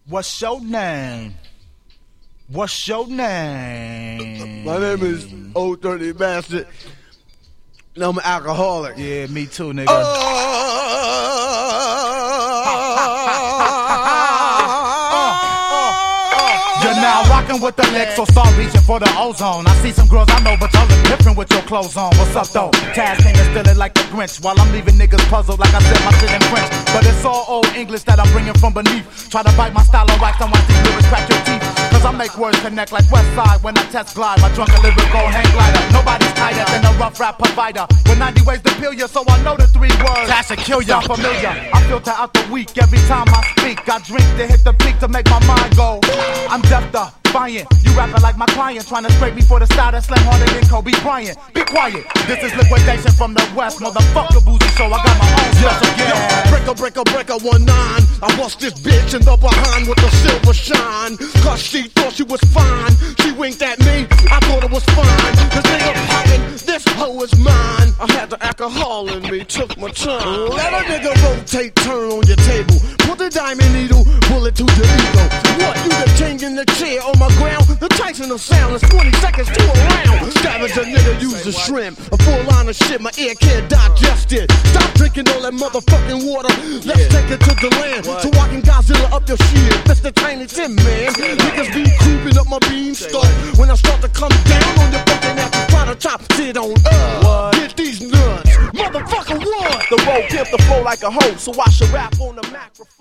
What's your name? What's your name? My name is Old Dirty Bastard. And I'm an alcoholic. Yeah, me too, nigga. You're now rocking with the licks, so start reaching for the ozone. I see some girls I know, but y'all look different with your clothes on. What's up, though? Taz niggas stealing like the Grinch, while I'm leaving niggas puzzled like I said my shit in French. But it's all old English that I'm bringing from beneath. Try to bite my style on wax and watch these lyrics crack your teeth. Cause I make words connect like West Side when I test glide. My drunken lyrical hang glider. Nobody's tighter than a rough rap provider. With 90 ways to peel you, so I know the 3 words. Cash to kill ya. Sound familiar. I filter out the week every time I speak. I drink to hit the peak to make my mind go. I'm deaf-defiant. You rapping like my client, trying to scrape me for the style that slam harder than Kobe Bryant. Be quiet. This is liquidation from the West, motherfucker. Boozy show. I got my own special guest. Breaker, 1-9. I bust this bitch in the behind with the silver shine. Cause she thought she was fine. She winked at me, I thought it was fine. Cause nigga poppin', this hoe is mine. I had the alcohol in me, took my time. Let a nigga rotate, turn on your table. Put the diamond needle, bullet to your ego. What, you the king in the chair on my ground? The Tyson of sound is 20 seconds to a round. Scavenge a nigga, use the shrimp. A full line of shit, my ear can't digest it. Stop drinking all that motherfucking water. Let's take it to the land. So I can Godzilla up your shit. Mr. Tiny Tim, man. Niggas be creeping up my beanstalk. When I start to come down on your fucking ass, try to chop shit on get these nuts. Motherfucker, what? The road killed the flow like a hoe, so I should rap on the macrophone.